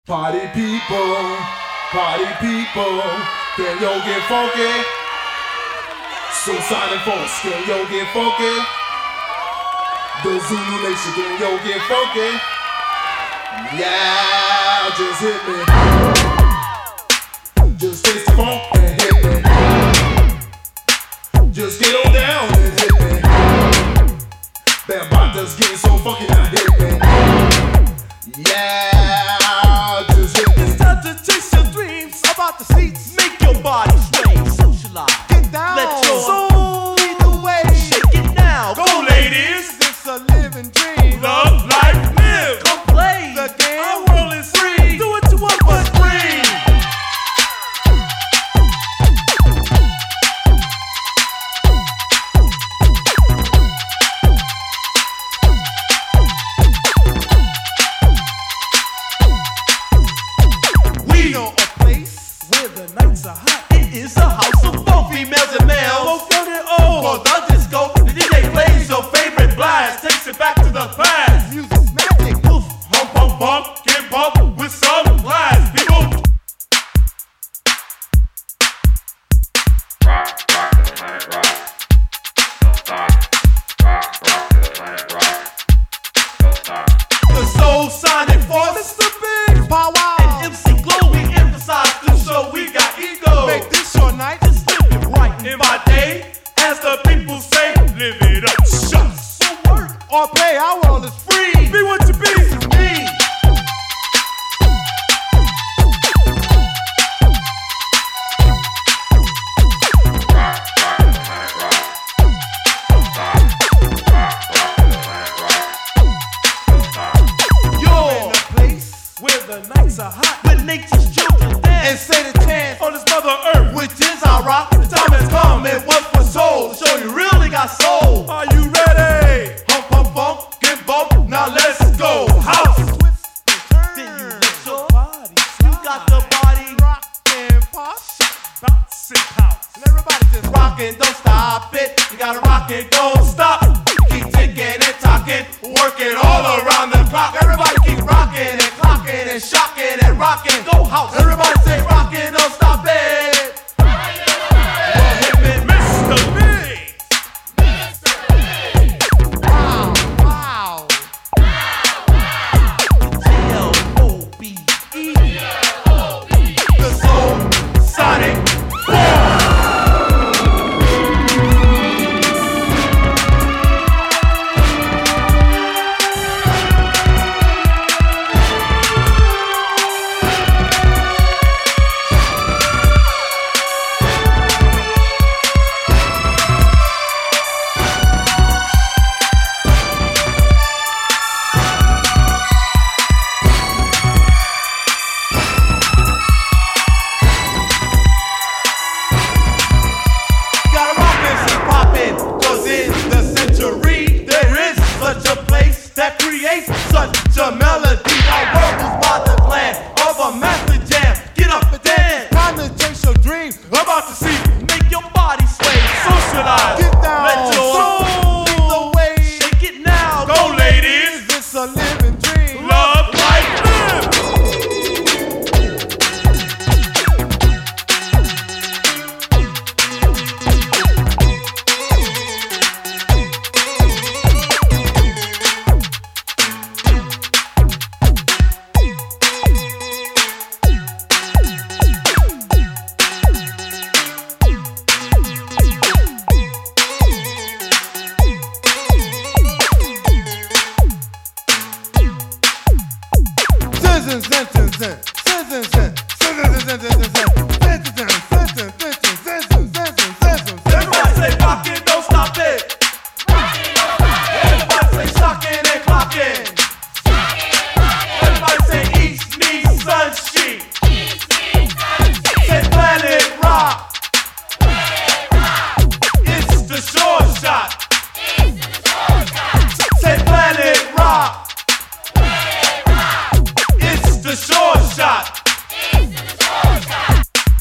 Party people, can yo get funky? So Sonic Force, can yo get funky? The Zulu Nation, can yo get funky? Yeah, just hit me. Just taste the funk and hit me. Just get on down and hit me. Bam, just getting so funky now, hit me. Yeah, just hit me. It's time to chase your dreams about the seats. Make your body sway, socialize. Get down. Let your soul lead the way. Shake it now. Go, ladies. It's a living dream. Love, life, live. Come play the game. Our world is free. Do what you want, but free. The nights are hot. It is a house of both females and males. Both young and old. For the disco, the DJ plays your favorite blast. Takes it back to the past. Music's magic. Poof, hump, hump, bump, get bumped with some class. People. Rock to the planet rock. Don't stop. Rock to the planet rock. Don't stop. The Soul Sonic Force. Mr. Big Power. And MC Glow, we emphasize this show. We got ego. Make this your night. Just live it right. In my day, as the people say, live it up. Shucks. So work or play, our world is free. Be what you be. Me. Rock to the planet rock. Don't stop. Rock to the planet rock. Don't stop. You're in a place where the nights are hot. With nature's children dance. And say the chance on this mother earth. Which is our rock. The time has come. It was for soul. To show you really got soul. Are you ready? Hump, hump, bump. Get bumped. Now let's go. House. Twist and turn. Then you let your body slide. You got the body rock and pop. Bounce and pounce. And everybody just rockin'. Don't stop it. You gotta rock it. Don't stop. Keep ticking and talking. Working all around the clock. Everybody keep rocking and clocking and shocking and rocking. Go house. Everybody say rockin'. Don't stop it. Well, hit me, Mr. Big. Wow, wow. G-L-O-B-E. The Soul Sonic Force. Gotta rock this and poppin', 'cause in the century there is such a place that creates such a melody. Our world was by the plan of a master jam. Get up and dance. Time to chase your dreams. About to see. Make your body sway. Socialize. Get down. Let your soul lead the way. Shake it now. Go, ladies. It's a living dream. Love, life, live. Everybody say rockin', don't stop it. Everybody say shockin' and clockin'. Everybody say East meets Sunshine. Say Planet Rock. It's the short shot. Say Planet Rock. It's the short shot.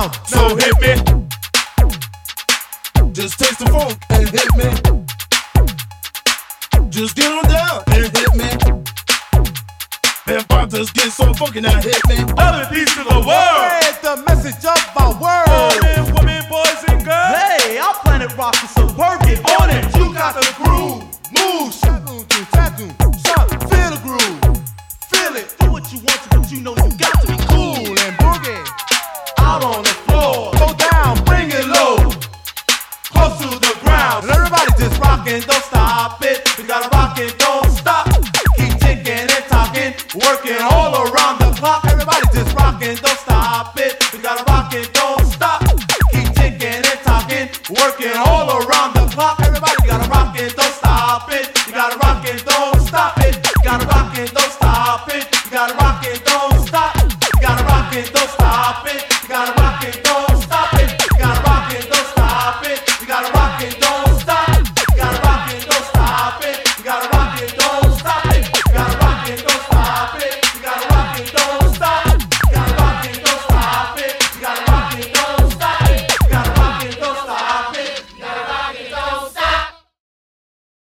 down. So hit me. Just taste the funk and hit me. Just get on down and hit me. And pop just get so funky now hit me. Love and peace to the world. Spread the message of my world. Men, women, boys, and girls. Hey, our planet rock is so work it on it. You got the groove. Move, shadoon, shadoon, son, feel the groove. Feel it. Do what you want to, but you know you got to be cool and boogie. Out on the floor. Go down, bring it low. Close to the ground. And everybody just rockin', don't stop it. We gotta rock it, don't stop. Keep ticking and talking, working all around the clock. Everybody just rockin', don't stop it. We gotta rock it, don't stop. Keep ticking and talking, working all around the clock.